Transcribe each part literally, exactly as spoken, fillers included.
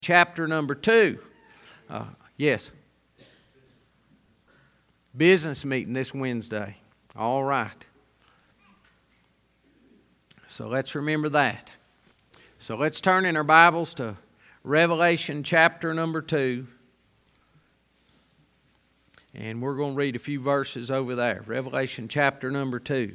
chapter number two. Uh, yes. Business meeting this Wednesday. All right. So let's remember that. So let's turn in our Bibles to Revelation chapter number two. And we're going to read a few verses over there. Revelation chapter number two.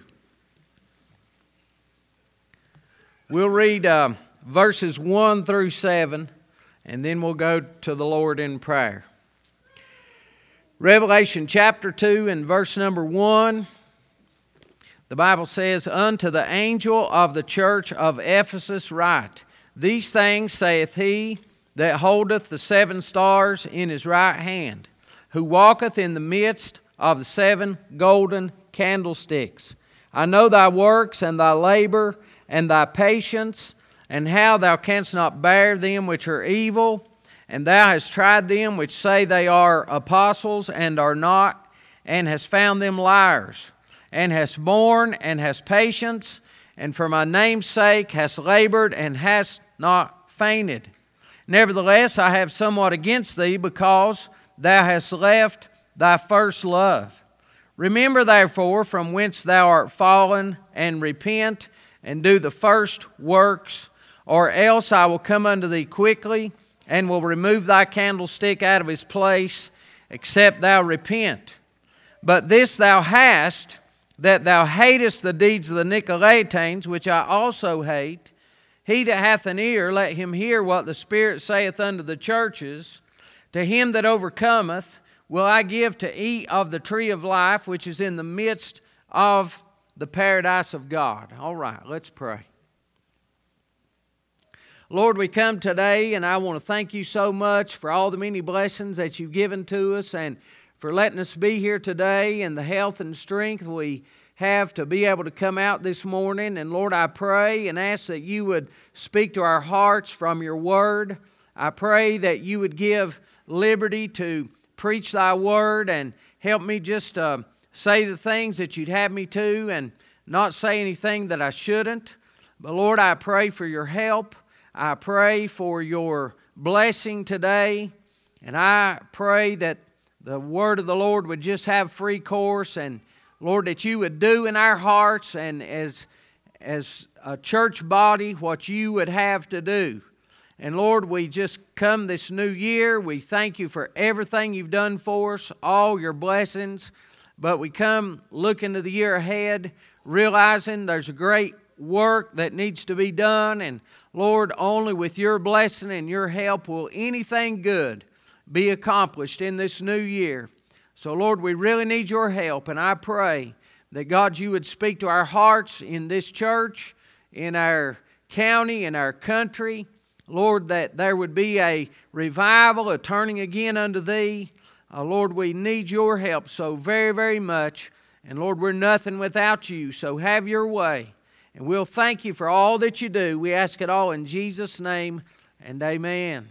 We'll read uh, verses one through seven, and then we'll go to the Lord in prayer. Revelation chapter two and verse number one. The Bible says, Unto the angel of the church of Ephesus write, These things saith he that holdeth the seven stars in his right hand, who walketh in the midst of the seven golden candlesticks. I know thy works and thy labor and thy patience, and how thou canst not bear them which are evil, and thou hast tried them which say they are apostles and are not, and hast found them liars, and hast borne and hast patience, and for my name's sake hast labored and hast not fainted. Nevertheless, I have somewhat against thee, because thou hast left thy first love. Remember therefore from whence thou art fallen, and repent, and do the first works, or else I will come unto thee quickly, and will remove thy candlestick out of his place, except thou repent. But this thou hast, that thou hatest the deeds of the Nicolaitans, which I also hate. He that hath an ear, let him hear what the Spirit saith unto the churches. To him that overcometh will I give to eat of the tree of life, which is in the midst of the paradise of God. All right, let's pray. Lord, we come today, and I want to thank you so much for all the many blessings that you've given to us, and for letting us be here today, and the health and strength we have to be able to come out this morning. And Lord, I pray and ask that you would speak to our hearts from your word. I pray that you would give liberty to preach thy word, and help me just uh, say the things that you'd have me to, and not say anything that I shouldn't. But Lord, I pray for your help. I pray for your blessing today, and I pray that the word of the Lord would just have free course, and Lord, that you would do in our hearts and as, as a church body what you would have to do. And Lord, we just come this new year. We thank you for everything you've done for us, all your blessings. But we come looking to the year ahead, realizing there's a great work that needs to be done. And Lord, only with your blessing and your help will anything good be accomplished in this new year. So Lord, we really need your help. And I pray that God, you would speak to our hearts in this church, in our county, in our country. Lord, that there would be a revival, a turning again unto thee. Uh, Lord, we need your help so very, very much. And Lord, we're nothing without you. So have your way. And we'll thank you for all that you do. We ask it all in Jesus' name, and amen.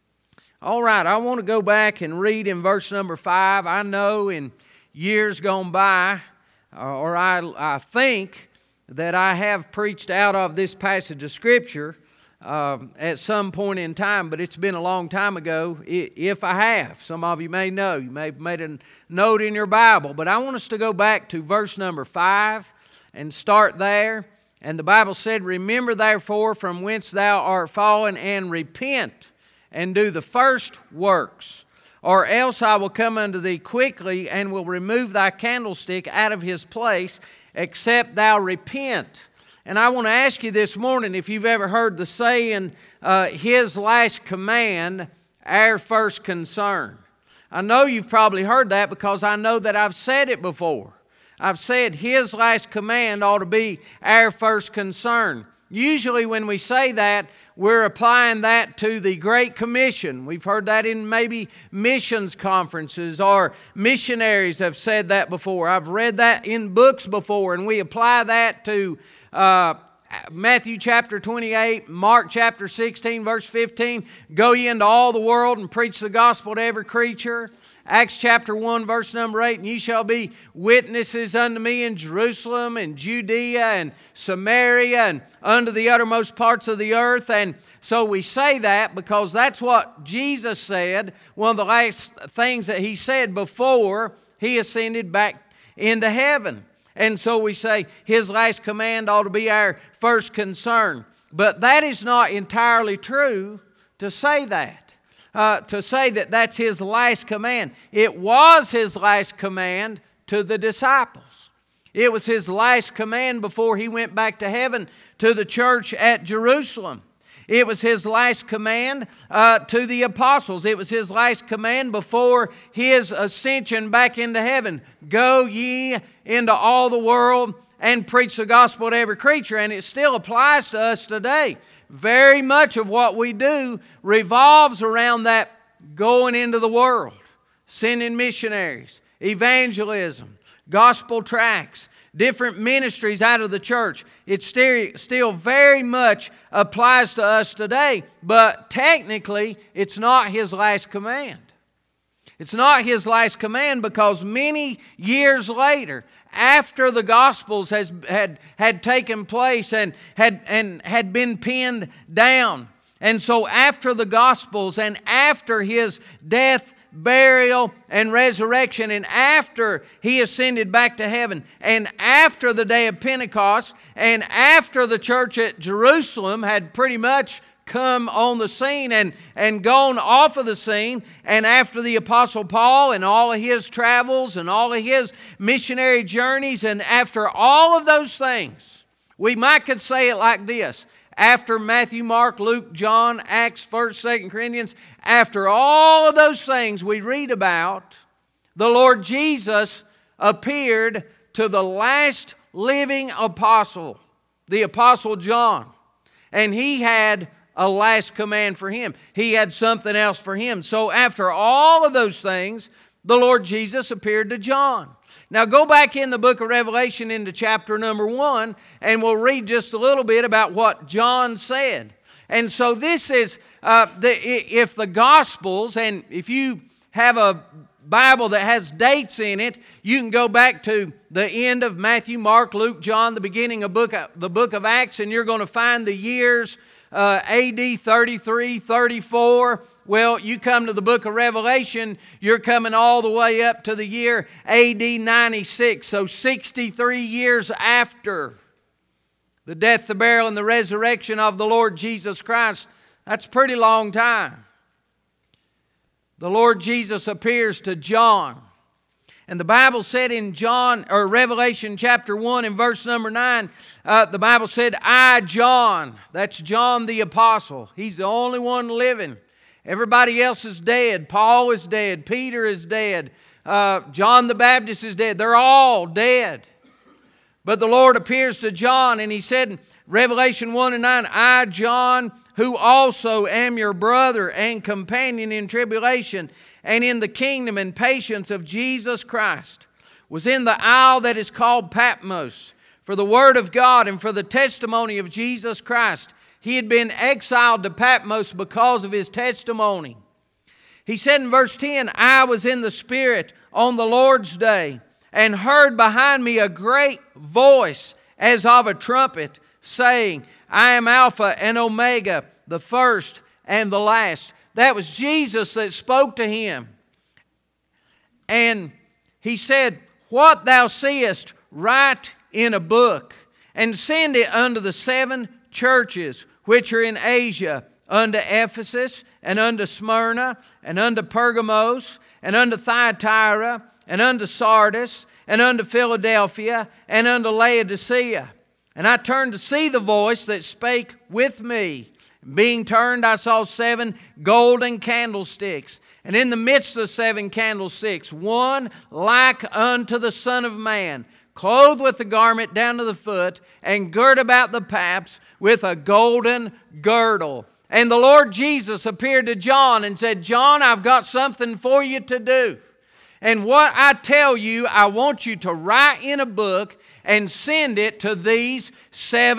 All right, I want to go back and read in verse number five. I know in years gone by, or I, I think that I have preached out of this passage of Scripture Uh, at some point in time, but it's been a long time ago, if I have. Some of you may know. You may have made a note in your Bible, but I want us to go back to verse number five and start there. And the Bible said, Remember therefore from whence thou art fallen, and repent, and do the first works, or else I will come unto thee quickly, and will remove thy candlestick out of his place, except thou repent. And I want to ask you this morning if you've ever heard the saying, uh, His last command, our first concern. I know you've probably heard that, because I know that I've said it before. I've said His last command ought to be our first concern. Usually when we say that, we're applying that to the Great Commission. We've heard that in maybe missions conferences, or missionaries have said that before. I've read that in books before, and we apply that to Uh, Matthew chapter twenty-eight, Mark chapter sixteen, verse fifteen, Go ye into all the world and preach the gospel to every creature. Acts chapter one, verse number eight, and ye shall be witnesses unto me in Jerusalem and Judea and Samaria and unto the uttermost parts of the earth. And so we say that because that's what Jesus said, one of the last things that He said before He ascended back into heaven. And so we say His last command ought to be our first concern. But that is not entirely true to say that. Uh, to say that that's His last command. It was His last command to the disciples. It was His last command before He went back to heaven to the church at Jerusalem. It was His last command uh, to the apostles. It was His last command before His ascension back into heaven. Go ye into all the world and preach the gospel to every creature. And it still applies to us today. Very much of what we do revolves around that going into the world, sending missionaries, evangelism, gospel tracts, different ministries out of the church. It still very much applies to us today, but technically it's not His last command. It's not His last command because many years later, after the Gospels has, had, had taken place and had, and had been pinned down. And so after the Gospels and after His death, burial, and resurrection, and after He ascended back to heaven, and after the day of Pentecost, and after the church at Jerusalem had pretty much come on the scene and, and gone off of the scene, and after the Apostle Paul and all of his travels and all of his missionary journeys, and after all of those things, we might could say it like this: after Matthew, Mark, Luke, John, Acts, First, Second Corinthians, after all of those things we read about, the Lord Jesus appeared to the last living apostle, the Apostle John, and he had a last command for him. He had something else for him. So after all of those things, the Lord Jesus appeared to John. Now go back in the book of Revelation into chapter number one, and we'll read just a little bit about what John said. And so this is, uh, the, if the Gospels, and if you have a Bible that has dates in it, you can go back to the end of Matthew, Mark, Luke, John, the beginning of book, the book of Acts, and you're going to find the years Uh, A D thirty-three, thirty-four. Well, you come to the book of Revelation, you're coming all the way up to the year A D ninety-six, so sixty-three years after the death, the burial, and the resurrection of the Lord Jesus Christ. That's a pretty long time. The Lord Jesus appears to John. And the Bible said in John, or Revelation chapter one and verse number nine, uh, the Bible said, I, John, that's John the Apostle. He's the only one living. Everybody else is dead. Paul is dead. Peter is dead. Uh, John the Baptist is dead. They're all dead. But the Lord appears to John, and He said in Revelation one and nine, I, John, who also am your brother and companion in tribulation and in the kingdom and patience of Jesus Christ, was in the isle that is called Patmos for the word of God and for the testimony of Jesus Christ. He had been exiled to Patmos because of his testimony. He said in verse ten, I was in the Spirit on the Lord's day and heard behind me a great voice as of a trumpet, saying, I am Alpha and Omega, the first and the last. That was Jesus that spoke to him. And He said, what thou seest, write in a book, and send it unto the seven churches which are in Asia, unto Ephesus, and unto Smyrna, and unto Pergamos, and unto Thyatira, and unto Sardis, and unto Philadelphia, and unto Laodicea. And I turned to see the voice that spake with me. Being turned, I saw seven golden candlesticks. And in the midst of the seven candlesticks, one like unto the Son of Man, clothed with a garment down to the foot, and girt about the paps with a golden girdle. And the Lord Jesus appeared to John and said, John, I've got something for you to do. And what I tell you, I want you to write in a book and send it to these seven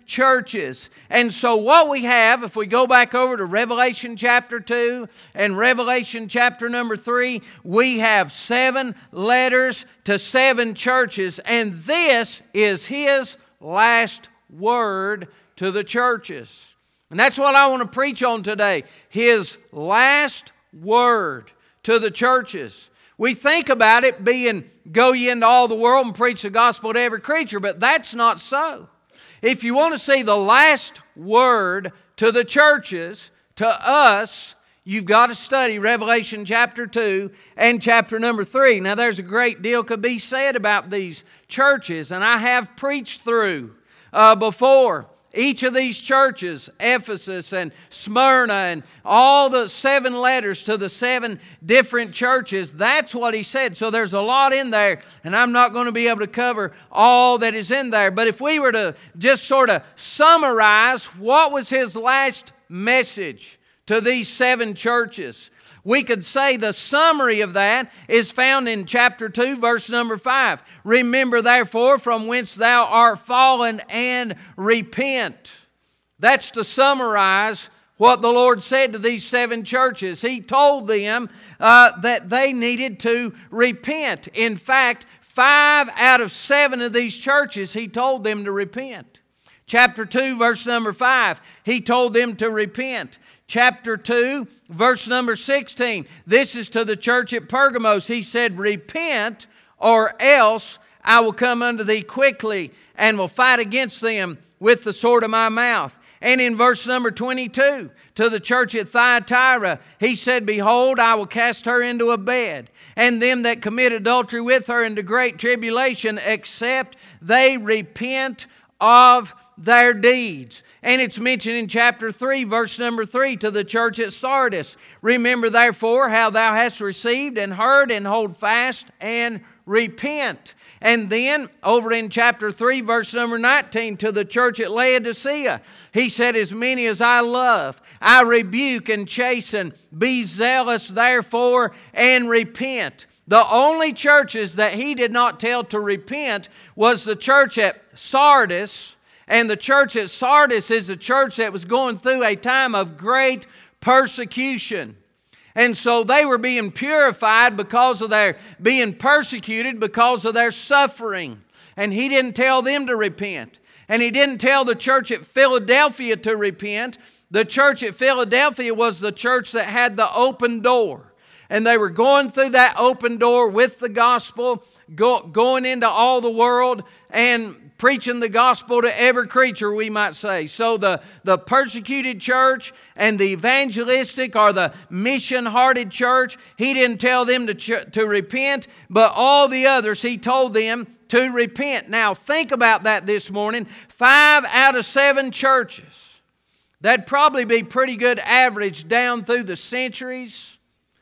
churches. And so what we have, if we go back over to Revelation chapter two and Revelation chapter number three, we have seven letters to seven churches. And this is His last word to the churches. And that's what I want to preach on today. His last word to the churches. We think about it being, go ye into all the world and preach the gospel to every creature, but that's not so. If you want to see the last word to the churches, to us, you've got to study Revelation chapter two and chapter number three. Now there's a great deal could be said about these churches, and I have preached through uh, before. Each of these churches, Ephesus and Smyrna and all the seven letters to the seven different churches, that's what he said. So there's a lot in there, and I'm not going to be able to cover all that is in there. But if we were to just sort of summarize what was his last message to these seven churches, we could say the summary of that is found in chapter two, verse number five. Remember therefore from whence thou art fallen, and repent. That's to summarize what the Lord said to these seven churches. He told them uh, that they needed to repent. In fact, five out of seven of these churches, He told them to repent. Chapter two, verse number five, He told them to repent. Chapter two, verse number sixteen. This is to the church at Pergamos. He said, repent, or else I will come unto thee quickly and will fight against them with the sword of my mouth. And in verse number twenty-two, to the church at Thyatira, he said, behold, I will cast her into a bed, and them that commit adultery with her into great tribulation, except they repent of their deeds. And it's mentioned in chapter three, verse number three, to the church at Sardis. Remember therefore how thou hast received and heard, and hold fast and repent. And then over in chapter three, verse number nineteen, to the church at Laodicea, he said, as many as I love, I rebuke and chasten. Be zealous therefore and repent. The only churches that he did not tell to repent was the church at Sardis. And the church at Sardis is a church that was going through a time of great persecution. And so they were being purified because of their being persecuted, because of their suffering. And he didn't tell them to repent. And he didn't tell the church at Philadelphia to repent. The church at Philadelphia was the church that had the open door. And they were going through that open door with the gospel, go, going into all the world and preaching the gospel to every creature, we might say. So the, the persecuted church and the evangelistic or the mission-hearted church, he didn't tell them to, ch- to repent, but all the others, he told them to repent. Now think about that this morning. Five out of seven churches. That'd probably be pretty good average down through the centuries.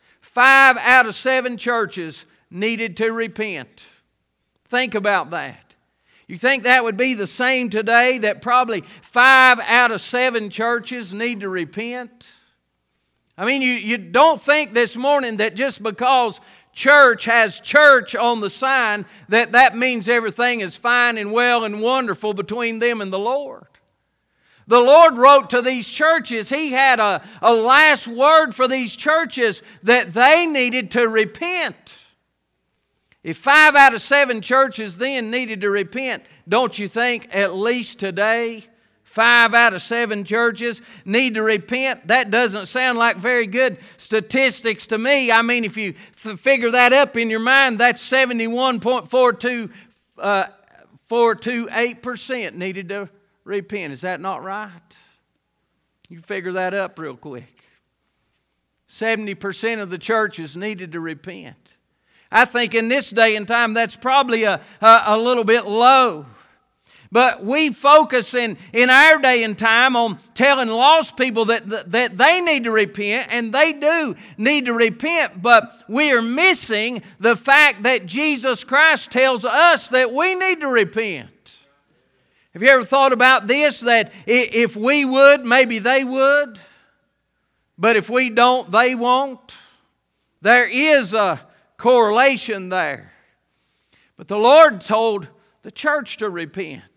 Five out of seven churches needed to repent. Think about that. You think that would be the same today, that probably five out of seven churches need to repent? I mean, you, you don't think this morning that just because church has church on the sign, that that means everything is fine and well and wonderful between them and the Lord. The Lord wrote to these churches. He had a, a last word for these churches that they needed to repent. If five out of seven churches then needed to repent, don't you think at least today five out of seven churches need to repent? That doesn't sound like very good statistics to me. I mean, if you th- figure that up in your mind, that's seventy-one point four two eight percent needed to repent. Is that not right? You figure that up real quick. seventy percent of the churches needed to repent. I think in this day and time that's probably a, a, a little bit low. But we focus in, in our day and time on telling lost people that, that, that they need to repent, and they do need to repent, but we are missing the fact that Jesus Christ tells us that we need to repent. Have you ever thought about this, that if we would, maybe they would, but if we don't, they won't? There is a correlation there. But the Lord told the church to repent.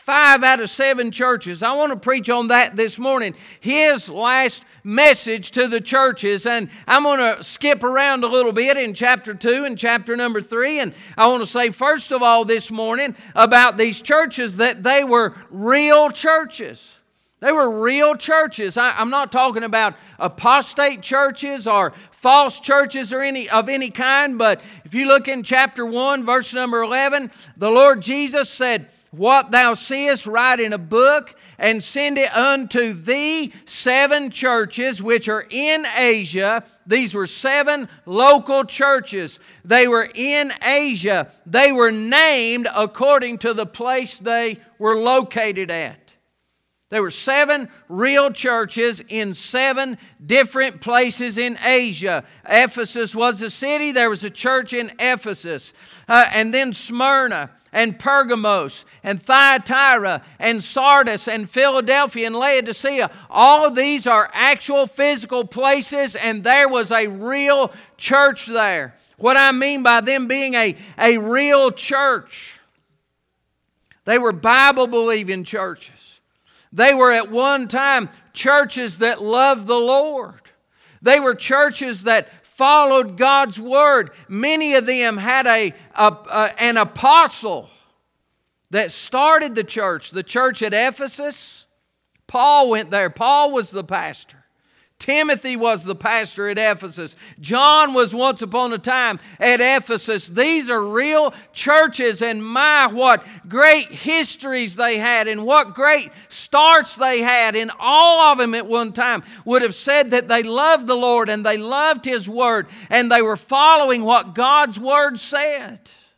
five out of seven churches. I want to preach on that this morning. His last message to the churches. And I'm going to skip around a little bit in chapter two and chapter number three. And I want to say, first of all, this morning about these churches that they were real churches. They were real churches. I, I'm not talking about apostate churches or false churches or any of any kind. But if you look in chapter one, verse number eleven, the Lord Jesus said, "What thou seest, write in a book, and send it unto the seven churches which are in Asia." These were seven local churches. They were in Asia. They were named according to the place they were located at. There were seven real churches in seven different places in Asia. Ephesus was the city. There was a church in Ephesus. Uh, and then Smyrna and Pergamos and Thyatira and Sardis and Philadelphia and Laodicea. All of these are actual physical places, and there was a real church there. What I mean by them being a, a real church, they were Bible-believing churches. They were at one time churches that loved the Lord. They were churches that followed God's Word. Many of them had a, a, a an apostle that started the church. The church at Ephesus, Paul went there. Paul was the pastor. Timothy was the pastor at Ephesus. John was once upon a time at Ephesus. These are real churches, and my, what great histories they had and what great starts they had. And all of them at one time would have said that they loved the Lord and they loved His Word and they were following what God's Word said.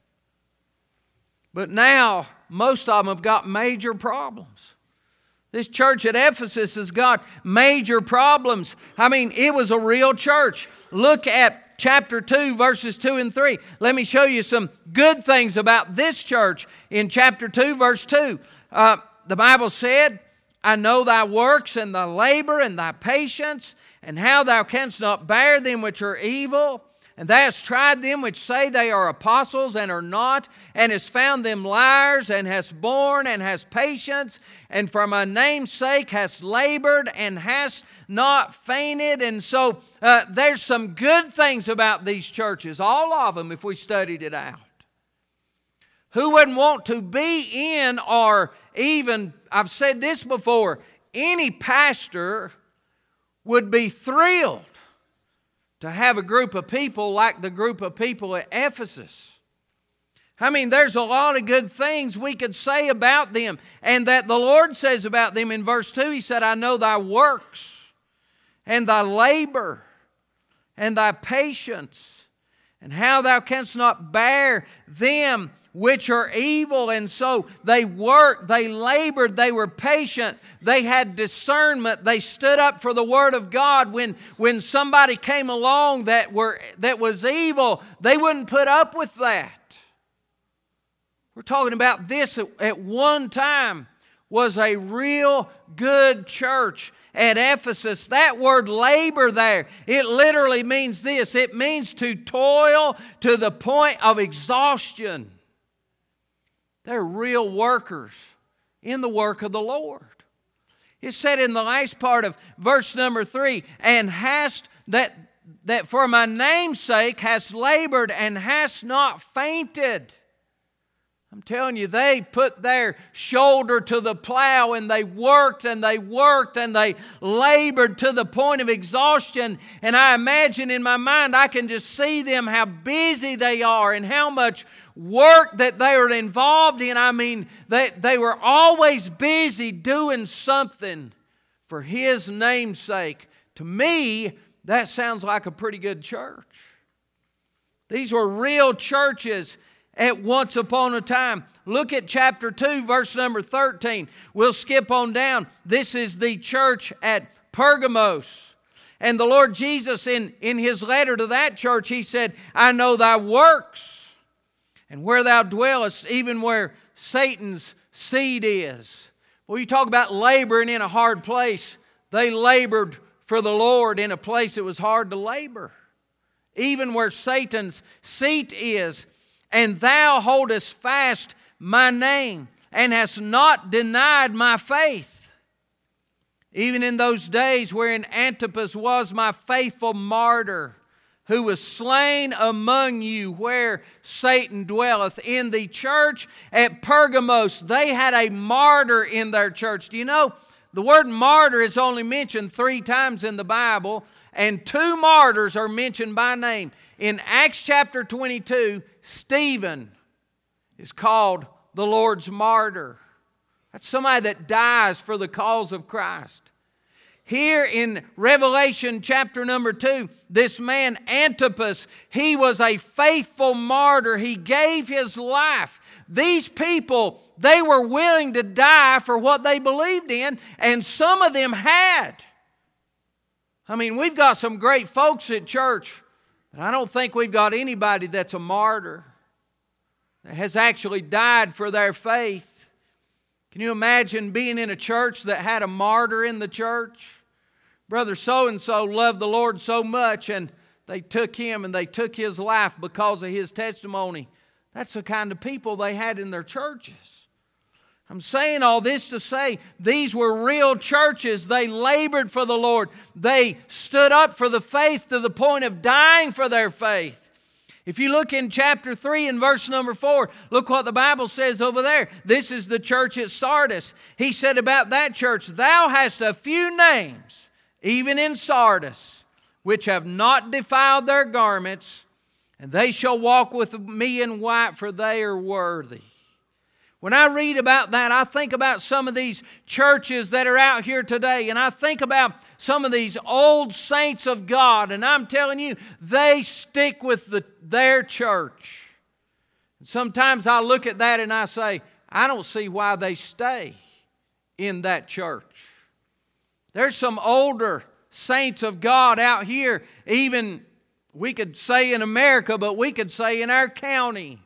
But now, most of them have got major problems. This church at Ephesus has got major problems. I mean, it was a real church. Look at chapter two, verses two and three. Let me show you some good things about this church. In chapter two, verse two, uh, the Bible said, "I know thy works and thy labor and thy patience, and how thou canst not bear them which are evil. And thou hast tried them which say they are apostles and are not, and hast found them liars, and hast borne and hast patience, and for my name's sake hast labored and hast not fainted." And so uh, there's some good things about these churches, all of them, if we studied it out. Who wouldn't want to be in, or even, I've said this before, any pastor would be thrilled to have a group of people like the group of people at Ephesus. I mean, there's a lot of good things we could say about them, and that the Lord says about them in verse two. He said, "I know thy works and thy labor and thy patience, and how thou canst not bear them which are evil." And so they worked, they labored, they were patient, they had discernment, they stood up for the Word of God. When, when somebody came along that were that was evil, they wouldn't put up with that. We're talking about this at, at one time was a real good church at Ephesus. That word labor there, it literally means this. It means to toil to the point of exhaustion. They're real workers in the work of the Lord. It said in the last part of verse number three, "And hast that, that for my name's sake hast labored and hast not fainted." I'm telling you, they put their shoulder to the plow and they worked and they worked and they labored to the point of exhaustion. And I imagine in my mind, I can just see them, how busy they are and how much work that they are involved in. I mean, they, they were always busy doing something for His name's sake. To me, that sounds like a pretty good church. These were real churches at once upon a time. Look at chapter two, verse number thirteen. We'll skip on down. This is the church at Pergamos. And the Lord Jesus, in, in His letter to that church, He said, "I know thy works, and where thou dwellest, even where Satan's seed is." Well, you talk about laboring in a hard place. They labored for the Lord in a place that was hard to labor. Even where Satan's seat is. "And thou holdest fast my name, and hast not denied my faith. Even in those days wherein Antipas was my faithful martyr, who was slain among you where Satan dwelleth. In the church at Pergamos, they had a martyr in their church. Do you know, the word martyr is only mentioned three times in the Bible, and two martyrs are mentioned by name. In Acts chapter twenty-two, Stephen is called the Lord's martyr. That's somebody that dies for the cause of Christ. Here in Revelation chapter number two, this man Antipas, he was a faithful martyr. He gave his life. These people, they were willing to die for what they believed in, and some of them had. I mean, we've got some great folks at church, but I don't think we've got anybody that's a martyr, that has actually died for their faith. Can you imagine being in a church that had a martyr in the church? Brother so-and-so loved the Lord so much, and they took him and they took his life because of his testimony. That's the kind of people they had in their churches. I'm saying all this to say these were real churches. They labored for the Lord. They stood up for the faith to the point of dying for their faith. If you look in chapter three and verse number four, look what the Bible says over there. This is the church at Sardis. He said about that church, thou hast a few names, even in Sardis, which have not defiled their garments, and they shall walk with me in white, for they are worthy. When I read about that, I think about some of these churches that are out here today, and I think about some of these old saints of God, and I'm telling you, they stick with the, their church. And sometimes I look at that and I say, I don't see why they stay in that church. There's some older saints of God out here, even we could say in America, but we could say in our county.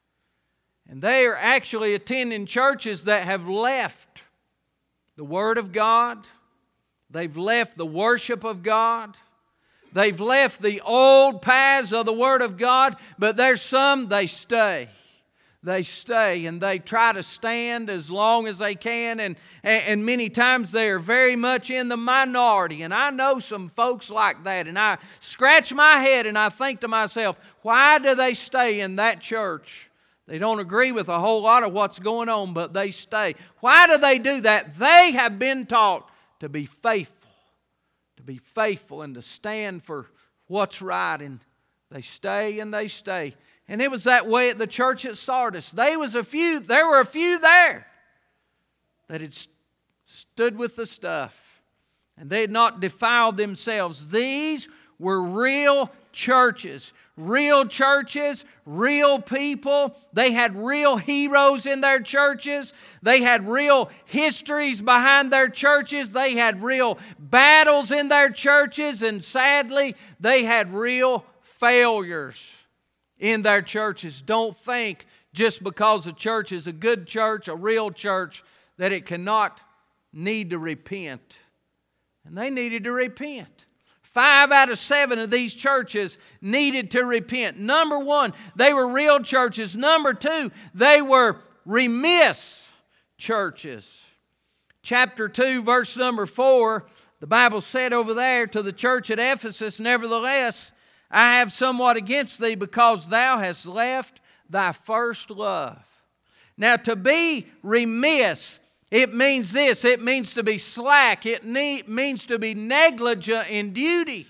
And they are actually attending churches that have left the Word of God. They've left the worship of God. They've left the old paths of the Word of God. But there's some, they stay. They stay and they try to stand as long as they can. And, and many times they are very much in the minority. And I know some folks like that. And I scratch my head and I think to myself, why do they stay in that church? They don't agree with a whole lot of what's going on, but they stay. Why do they do that? They have been taught to be faithful. To be faithful and to stand for what's right. And they stay and they stay. And it was that way at the church at Sardis. There was a few, there were a few there that had stood with the stuff. And they had not defiled themselves. These were real churches. Real churches, real people. They had real heroes in their churches. They had real histories behind their churches. They had real battles in their churches. And sadly, they had real failures in their churches. Don't think just because a church is a good church, a real church, that it cannot need to repent. And they needed to repent. Five out of seven of these churches needed to repent. Number one, they were real churches. Number two, they were remiss churches. Chapter two, verse number four, the Bible said over there to the church at Ephesus, nevertheless, I have somewhat against thee because thou hast left thy first love. Now to be remiss, it means this. It means to be slack. It need, means to be negligent in duty.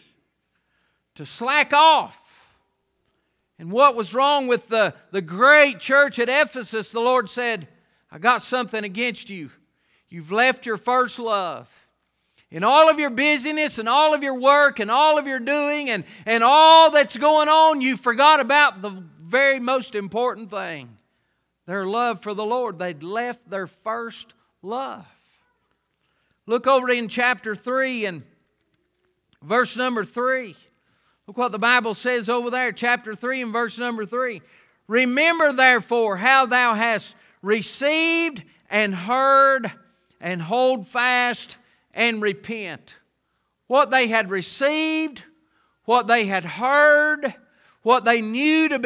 To slack off. And what was wrong with the, the great church at Ephesus? The Lord said, I got something against you. You've left your first love. In all of your busyness and all of your work and all of your doing and, and all that's going on, you forgot about the very most important thing. Their love for the Lord. They'd left their first love. Look over in chapter three and verse number three. Look what the Bible says over there. Chapter three and verse number three. Remember therefore how thou hast received and heard, and hold fast and repent. What they had received, what they had heard, what they knew to be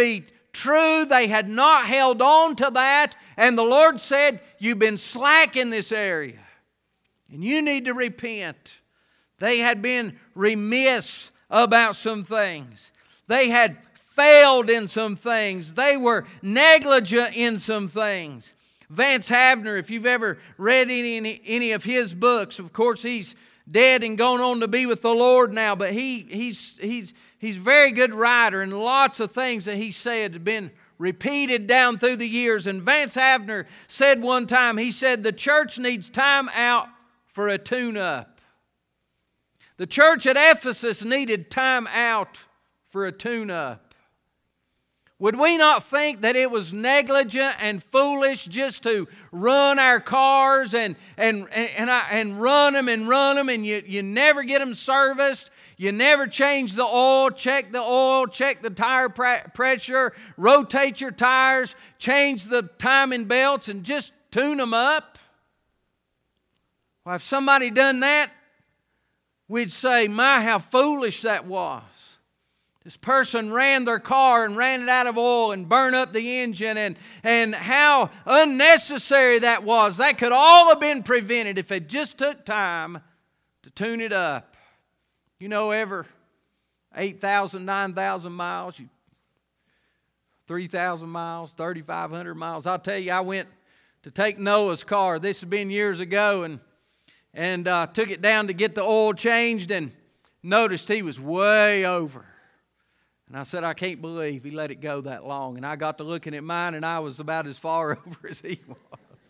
true. They had not held on to that. And the Lord said, you've been slack in this area. And you need to repent. They had been remiss about some things. They had failed in some things. They were negligent in some things. Vance Havner, if you've ever read any, any, any of his books, of course he's dead and gone on to be with the Lord now, but he he's he's he's a very good writer, and lots of things that he said have been repeated down through the years. And Vance Havner said one time, he said, the church needs time out for a tune-up. The church at Ephesus needed time out for a tune-up. Would we not think that it was negligent and foolish just to run our cars and and and, and, I, and run them and run them and you, you never get them serviced? You never change the oil, check the oil, check the tire pressure, rotate your tires, change the timing belts, and just tune them up? Well, if somebody done that, we'd say, my, how foolish that was. This person ran their car and ran it out of oil and burned up the engine, and, and how unnecessary that was. That could all have been prevented if it just took time to tune it up. You know, every eight thousand, nine thousand miles, you, three thousand miles, thirty-five hundred miles. I'll tell you, I went to take Noah's car. This has been years ago, and, and uh, took it down to get the oil changed, and noticed he was way over. And I said, I can't believe he let it go that long. And I got to looking at mine, and I was about as far over as he was.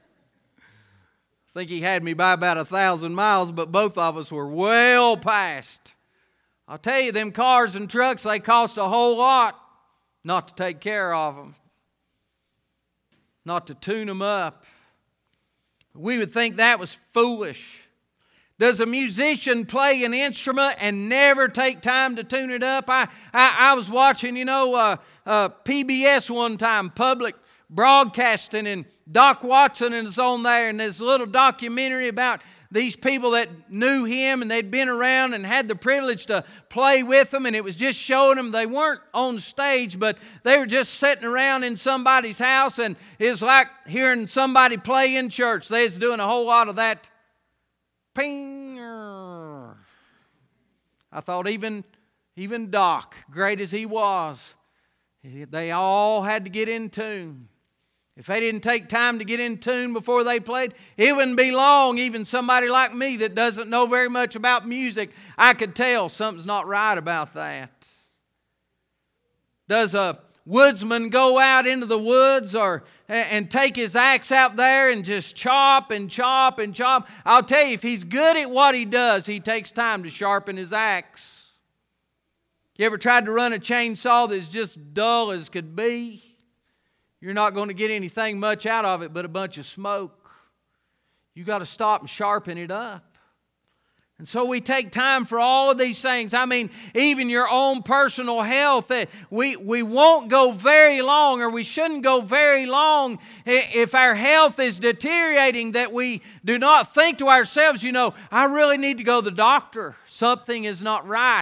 I think he had me by about a thousand miles, but both of us were well past. I'll tell you, them cars and trucks, they cost a whole lot not to take care of them, not to tune them up. We would think that was foolish. Does a musician play an instrument and never take time to tune it up? I, I, I was watching, you know, uh, uh, P B S one time, public broadcasting, and Doc Watson is on there, and there's a little documentary about these people that knew him, and they'd been around and had the privilege to play with them, and it was just showing them they weren't on stage, but they were just sitting around in somebody's house, and it was like hearing somebody play in church. They was doing a whole lot of that. Ping. I thought even, even Doc, great as he was, they all had to get in tune. If they didn't take time to get in tune before they played, it wouldn't be long. Even somebody like me that doesn't know very much about music, I could tell something's not right about that. Does a woodsman go out into the woods or and take his axe out there and just chop and chop and chop? I'll tell you, if he's good at what he does, he takes time to sharpen his axe. You ever tried to run a chainsaw that's just dull as could be? You're not going to get anything much out of it but a bunch of smoke. You got to stop and sharpen it up. And so we take time for all of these things. I mean, even your own personal health. We, we won't go very long, or we shouldn't go very long if our health is deteriorating, that we do not think to ourselves, you know, I really need to go to the doctor. Something is not right.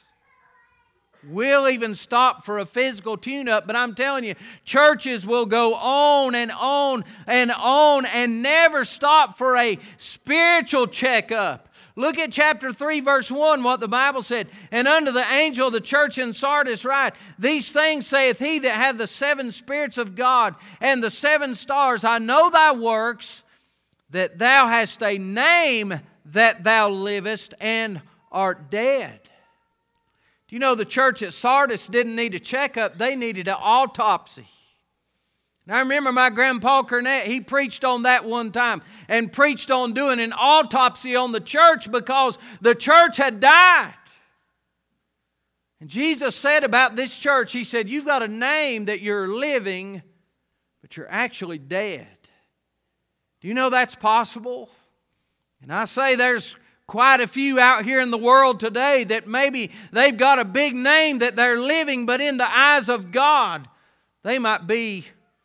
We'll even stop for a physical tune-up, but I'm telling you, churches will go on and on and on and never stop for a spiritual checkup. Look at chapter three, verse one, what the Bible said. And unto the angel of the church in Sardis write, these things saith he that hath the seven spirits of God and the seven stars. I know thy works, that thou hast a name that thou livest and art dead. Do you know the church at Sardis didn't need a checkup? They needed an autopsy. And I remember my grandpa Cornett, he preached on that one time and preached on doing an autopsy on the church because the church had died. And Jesus said about this church, He said, you've got a name that you're living, but you're actually dead. Do you know that's possible? And I say there's quite a few out here in the world today that maybe they've got a big name that they're living, but in the eyes of God, they might be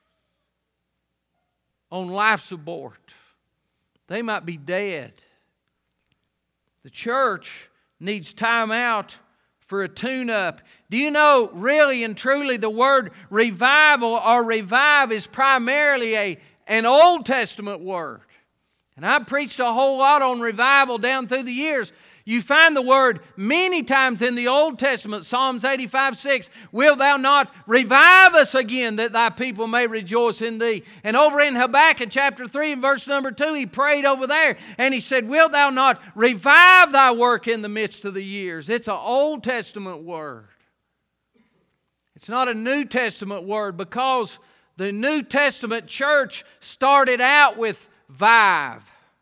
on life support. They might be dead. The church needs time out for a tune-up. Do you know, really and truly, the word revival or revive is primarily a, an Old Testament word. And I've preached a whole lot on revival down through the years. You find the word many times in the Old Testament. Psalms eighty-five six, wilt thou not revive us again, that thy people may rejoice in thee? And over in Habakkuk chapter three and verse number two, he prayed over there and he said, wilt thou not revive thy work in the midst of the years? It's an Old Testament word. It's not a New Testament word, because the New Testament church started out with vive.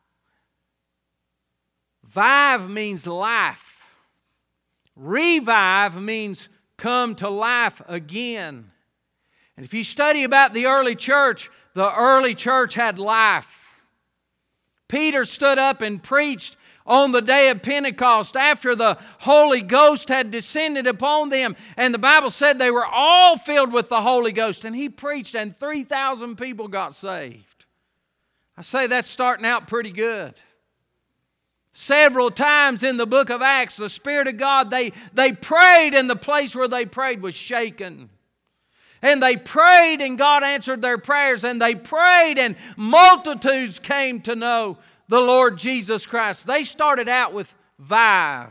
Vive means life. Revive means come to life again. And if you study about the early church, the early church had life. Peter stood up and preached on the day of Pentecost after the Holy Ghost had descended upon them. And the Bible said they were all filled with the Holy Ghost. And he preached and three thousand people got saved. I say that's starting out pretty good. Several times in the book of Acts, the Spirit of God, they, they prayed, and the place where they prayed was shaken. And they prayed, and God answered their prayers. And they prayed, and multitudes came to know the Lord Jesus Christ. They started out with vive.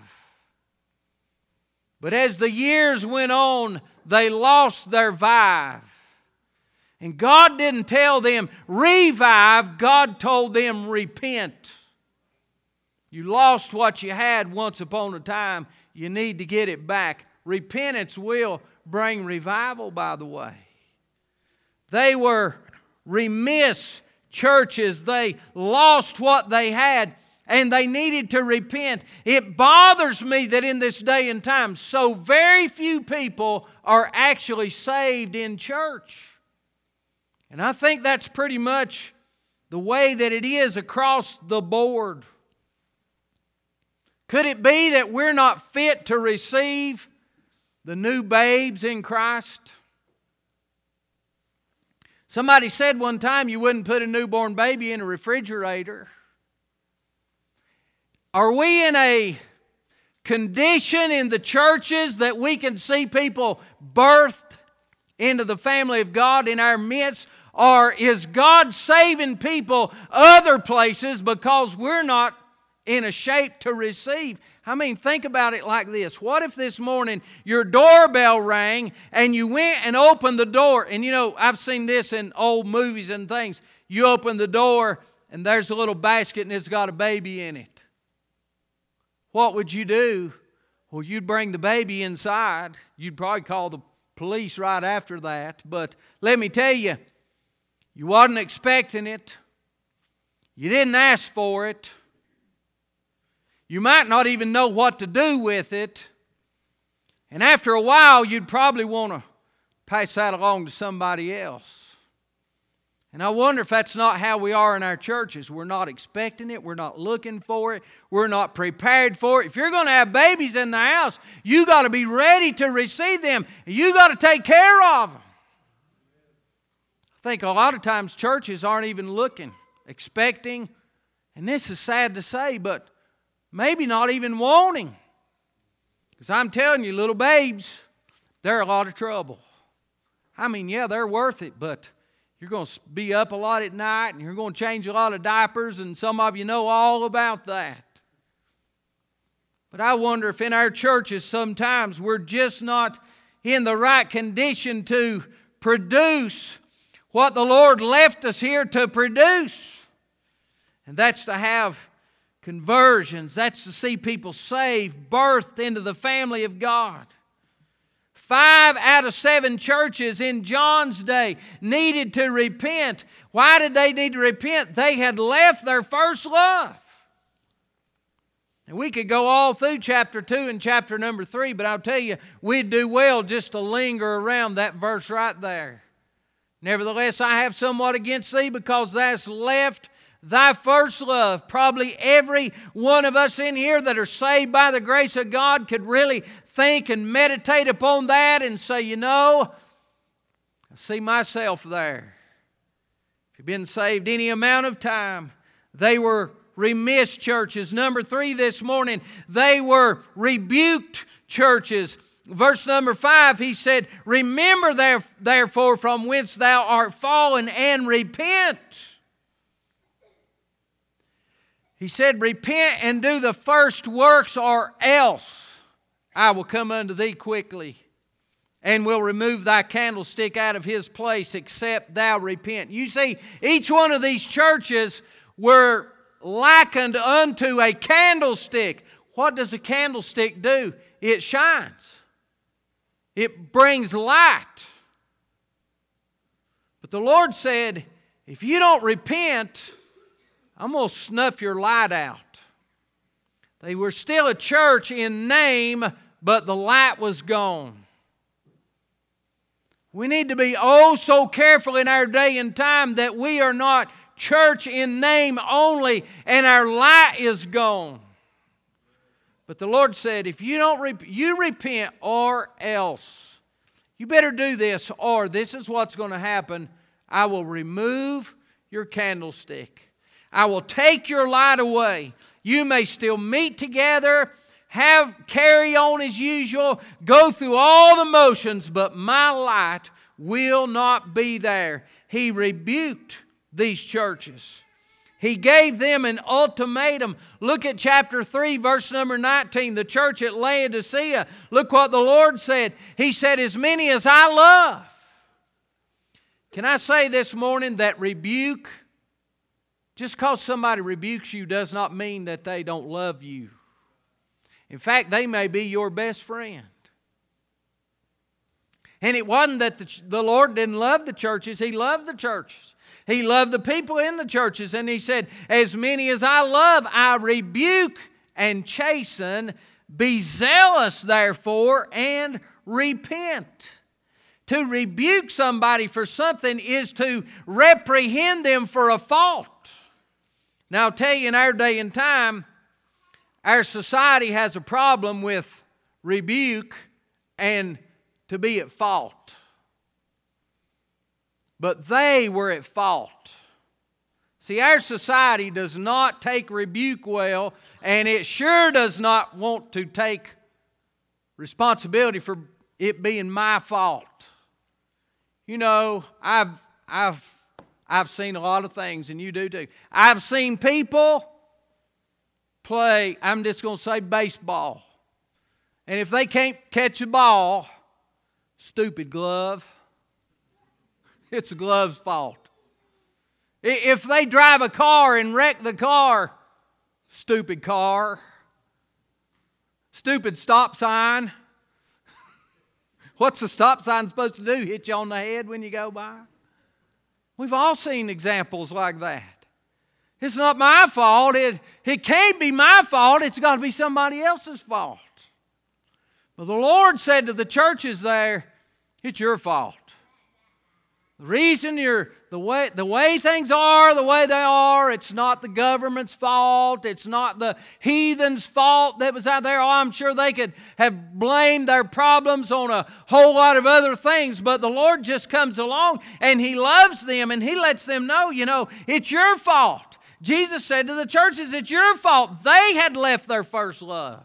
But as the years went on, they lost their vive. And God didn't tell them revive, God told them repent. You lost what you had once upon a time. You need to get it back. Repentance will bring revival, by the way. They were remiss churches. They lost what they had, and they needed to repent. It bothers me that in this day and time, so very few people are actually saved in church. And I think that's pretty much the way that it is across the board. Could it be that we're not fit to receive the new babes in Christ? Somebody said one time you wouldn't put a newborn baby in a refrigerator. Are we in a condition in the churches that we can see people birthed into the family of God in our midst? Or is God saving people other places because we're not in a shape to receive? I mean, think about it like this. What if this morning your doorbell rang and you went and opened the door? And you know, I've seen this in old movies and things. You open the door and there's a little basket and it's got a baby in it. What would you do? Well, you'd bring the baby inside. You'd probably call the police right after that. But let me tell you, you wasn't expecting it. You didn't ask for it. You might not even know what to do with it. And after a while, you'd probably want to pass that along to somebody else. And I wonder if that's not how we are in our churches. We're not expecting it. We're not looking for it. We're not prepared for it. If you're going to have babies in the house, you got to be ready to receive them. You got to take care of them. I think a lot of times churches aren't even looking, expecting, and this is sad to say, but maybe not even wanting. Because I'm telling you, little babes, they're a lot of trouble. I mean, yeah, they're worth it, but you're going to be up a lot at night, and you're going to change a lot of diapers, and some of you know all about that. But I wonder if in our churches sometimes we're just not in the right condition to produce what the Lord left us here to produce. And that's to have conversions. That's to see people saved, birthed into the family of God. Five out of seven churches in John's day needed to repent. Why did they need to repent? They had left their first love. And we could go all through chapter two and chapter number three, but I'll tell you, we'd do well just to linger around that verse right there. Nevertheless, I have somewhat against thee, because thou hast left thy first love. Probably every one of us in here that are saved by the grace of God could really think and meditate upon that and say, you know, I see myself there. If you've been saved any amount of time, they were remiss churches. Number three this morning, they were rebuked churches. Verse number five, he said, remember there, therefore from whence thou art fallen, and repent. He said, repent and do the first works, or else I will come unto thee quickly, and will remove thy candlestick out of his place, except thou repent. You see, each one of these churches were likened unto a candlestick. What does a candlestick do? It shines. It brings light. But the Lord said, if you don't repent, I'm going to snuff your light out. They were still a church in name, but the light was gone. We need to be oh so careful in our day and time that we are not church in name only and our light is gone. But the Lord said, if you don't rep- you repent, or else. You better do this, or this is what's going to happen. I will remove your candlestick. I will take your light away. You may still meet together, have carry on as usual, go through all the motions, but my light will not be there. He rebuked these churches. He gave them an ultimatum. Look at chapter three, verse number nineteen, the church at Laodicea. Look what the Lord said. He said, as many as I love. Can I say this morning that rebuke, just because somebody rebukes you does not mean that they don't love you. In fact, they may be your best friend. And it wasn't that the, the Lord didn't love the churches. He loved the churches. He loved the people in the churches. And He said, as many as I love, I rebuke and chasten. Be zealous, therefore, and repent. To rebuke somebody for something is to reprehend them for a fault. Now, I'll tell you, in our day and time, our society has a problem with rebuke and to be at fault. But they were at fault. See, our society does not take rebuke well, and it sure does not want to take responsibility for it being my fault. You know, I've I've I've seen a lot of things, and you do too. I've seen people play, I'm just going to say baseball. And if they can't catch a ball, stupid glove. It's the glove's fault. If they drive a car and wreck the car, stupid car. Stupid stop sign. What's the stop sign supposed to do? Hit you on the head when you go by? We've all seen examples like that. It's not my fault. It, it can't be my fault. It's got to be somebody else's fault. But the Lord said to the churches there, it's your fault. The reason you're the way the way things are the way they are, it's not the government's fault. It's not the heathens' fault that was out there. Oh, I'm sure they could have blamed their problems on a whole lot of other things. But the Lord just comes along and He loves them and He lets them know, you know, it's your fault. Jesus said to the churches, it's your fault. They had left their first love.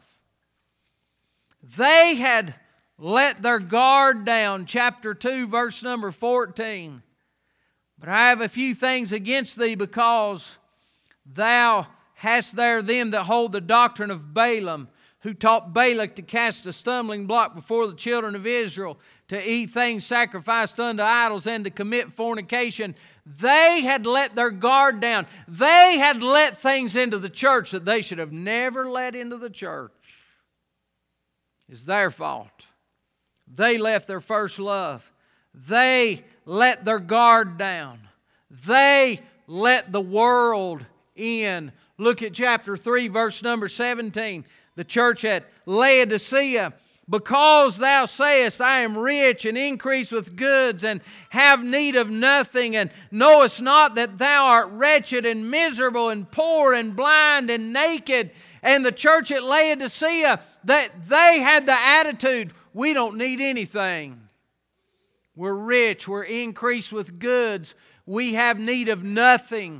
They had let their guard down. Chapter two, verse number fourteen. But I have a few things against thee, because thou hast there them that hold the doctrine of Balaam, who taught Balak to cast a stumbling block before the children of Israel, to eat things sacrificed unto idols, and to commit fornication. They had let their guard down. They had let things into the church that they should have never let into the church. It's their fault. They left their first love. They let their guard down. They let the world in. Look at chapter three, verse number seventeen. The church at Laodicea. Because thou sayest, I am rich and increase with goods and have need of nothing, and knowest not that thou art wretched and miserable and poor and blind and naked. And the church at Laodicea, that they had the attitude, we don't need anything. We're rich. We're increased with goods. We have need of nothing.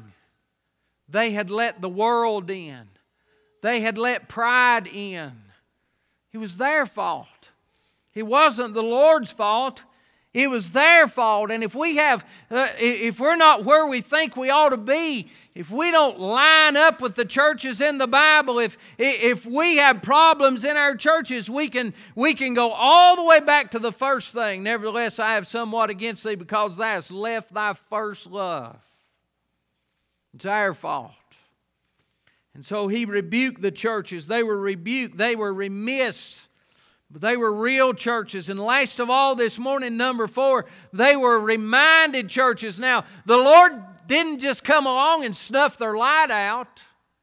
They had let the world in. They had let pride in. It was their fault. It wasn't the Lord's fault. It was their fault. And if we have, uh, if we're not where we think we ought to be, if we don't line up with the churches in the Bible, if if we have problems in our churches, we can we can go all the way back to the first thing. Nevertheless, I have somewhat against thee, because thou hast left thy first love. It's our fault. And so he rebuked the churches. They were rebuked. They were remiss. But they were real churches. And last of all this morning, number four, they were reminded churches. Now, the Lord didn't just come along and snuff their light out,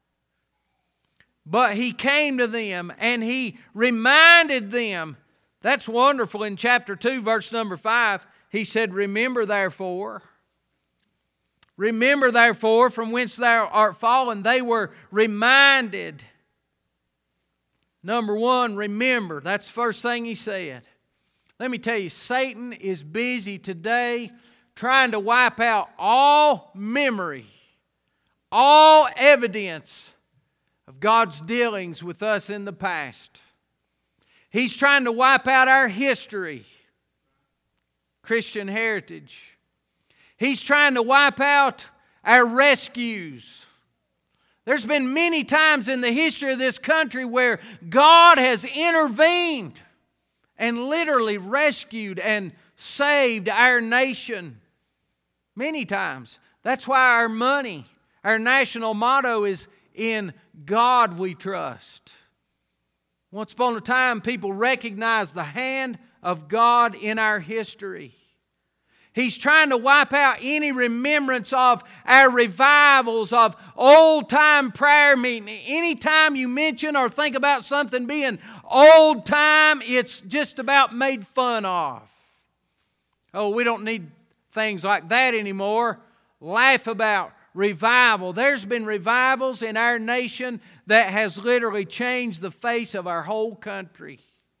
but He came to them and He reminded them. That's wonderful. In chapter two, verse number five, He said, remember therefore. Remember therefore from whence thou art fallen. They were reminded. Number one, remember. That's the first thing He said. Let me tell you, Satan is busy today trying to wipe out all memory, all evidence of God's dealings with us in the past. He's trying to wipe out our history, Christian heritage. He's trying to wipe out our rescues. There's been many times in the history of this country where God has intervened and literally rescued and saved our nation. Many times. That's why our money, our national motto is, in God we trust. Once upon a time, people recognized the hand of God in our history. He's trying to wipe out any remembrance of our revivals, of old-time prayer meeting. Anytime you mention or think about something being old-time, it's just about made fun of. Oh, we don't need things like that anymore. Laugh about revival. There's been revivals in our nation that has literally changed the face of our whole country.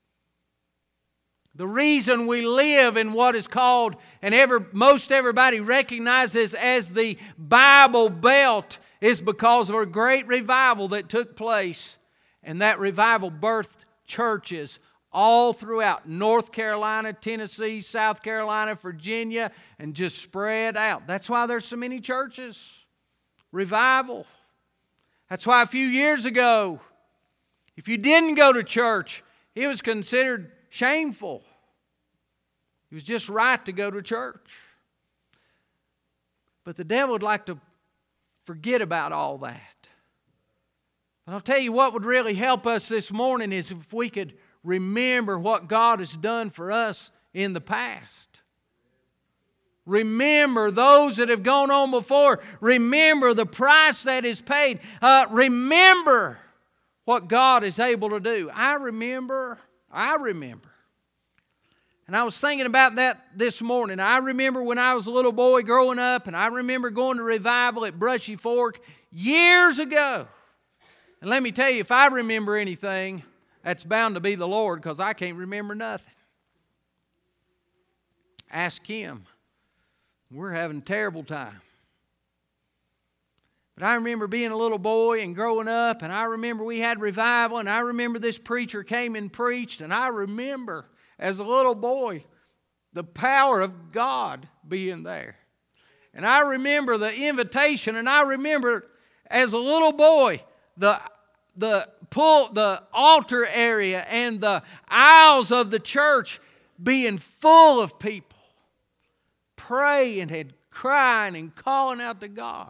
The reason we live in what is called, and ever, most everybody recognizes as the Bible Belt, is because of a great revival that took place. And that revival birthed churches all throughout North Carolina, Tennessee, South Carolina, Virginia, and just spread out. That's why there's so many churches. Revival. That's why a few years ago, if you didn't go to church, it was considered shameful. It was just right to go to church. But the devil would like to forget about all that. But I'll tell you what would really help us this morning is if we could remember what God has done for us in the past. Remember those that have gone on before. Remember the price that is paid. Uh, remember what God is able to do. I remember, I remember. And I was thinking about that this morning. I remember when I was a little boy growing up, and I remember going to revival at Brushy Fork years ago. And let me tell you, if I remember anything, that's bound to be the Lord, because I can't remember nothing. Ask Him. We're having a terrible time. But I remember being a little boy and growing up, and I remember we had revival, and I remember this preacher came and preached, and I remember as a little boy the power of God being there. And I remember the invitation, and I remember as a little boy the the pull the altar area and the aisles of the church being full of people praying and crying and calling out to God.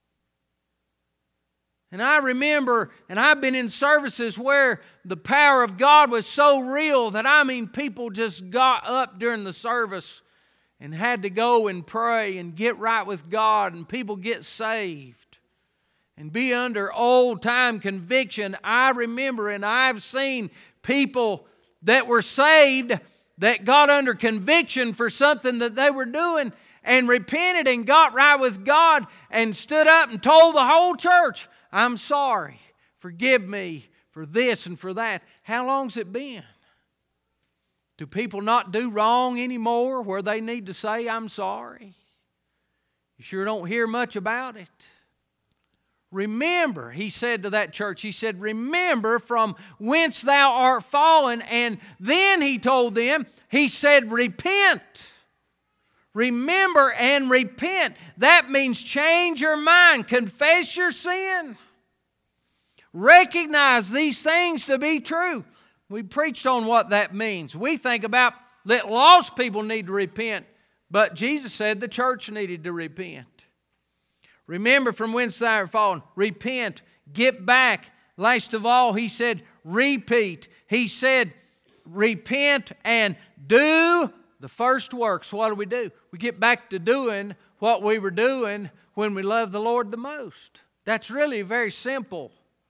And I remember, and I've been in services where the power of God was so real that, I mean, people just got up during the service and had to go and pray and get right with God, and people get saved and be under old-time conviction. I remember, and I've seen people that were saved that got under conviction for something that they were doing and repented and got right with God and stood up and told the whole church, I'm sorry, forgive me for this and for that. How long's it been? Do people not do wrong anymore where they need to say, I'm sorry? You sure don't hear much about it. remember, he said to that church, he said, remember from whence thou art fallen. And then he told them, he said, repent. Remember and repent. That means change your mind. Confess your sin. Recognize these things to be true. We preached on what that means. We think about that lost people need to repent, but Jesus said the church needed to repent. Remember from whence thou art fallen. Repent. Get back. Last of all, he said, repeat. He said, repent and do the first works. What do we do? We get back to doing what we were doing when we loved the Lord the most. That's really very simple.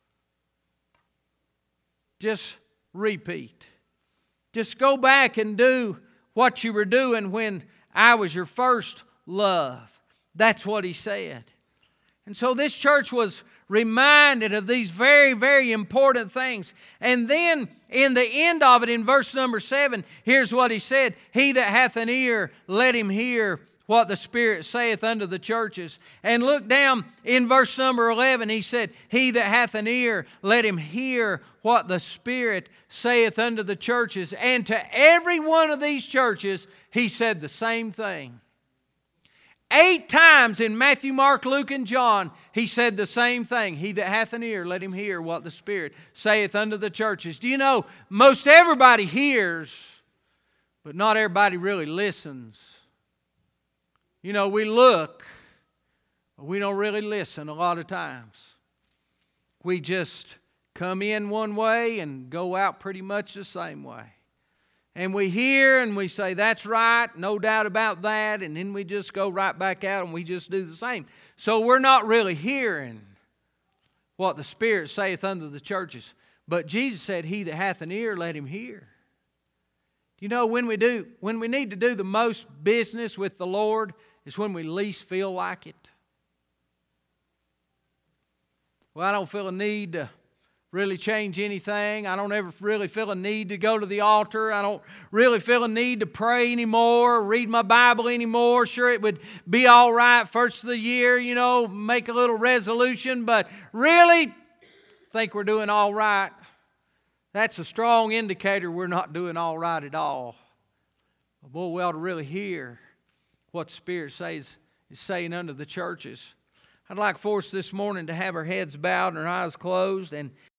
Just repeat. Just go back and do what you were doing when I was your first love. That's what he said. And so this church was reminded of these very, very important things. And then in the end of it, in verse number seven, here's what he said. He that hath an ear, let him hear what the Spirit saith unto the churches. And look down in verse number eleven, he said, he that hath an ear, let him hear what the Spirit saith unto the churches. And to every one of these churches, he said the same thing. Eight times in Matthew, Mark, Luke, and John, he said the same thing. He that hath an ear, let him hear what the Spirit saith unto the churches. Do you know, most everybody hears, but not everybody really listens. You know, we look, but we don't really listen a lot of times. We just come in one way and go out pretty much the same way. And we hear and we say, that's right, no doubt about that. And then we just go right back out and we just do the same. So we're not really hearing what the Spirit saith unto the churches. But Jesus said, he that hath an ear, let him hear. You know, when we do, when we need to do the most business with the Lord is when we least feel like it. Well, I don't feel a need to really change anything. I don't ever really feel a need to go to the altar. I don't really feel a need to pray anymore, read my Bible anymore. Sure, it would be all right first of the year, you know, make a little resolution, but really think we're doing all right. That's a strong indicator we're not doing all right at all. Boy, we ought to really hear what the Spirit says is saying unto the churches. I'd like for us this morning to have our heads bowed and our eyes closed, and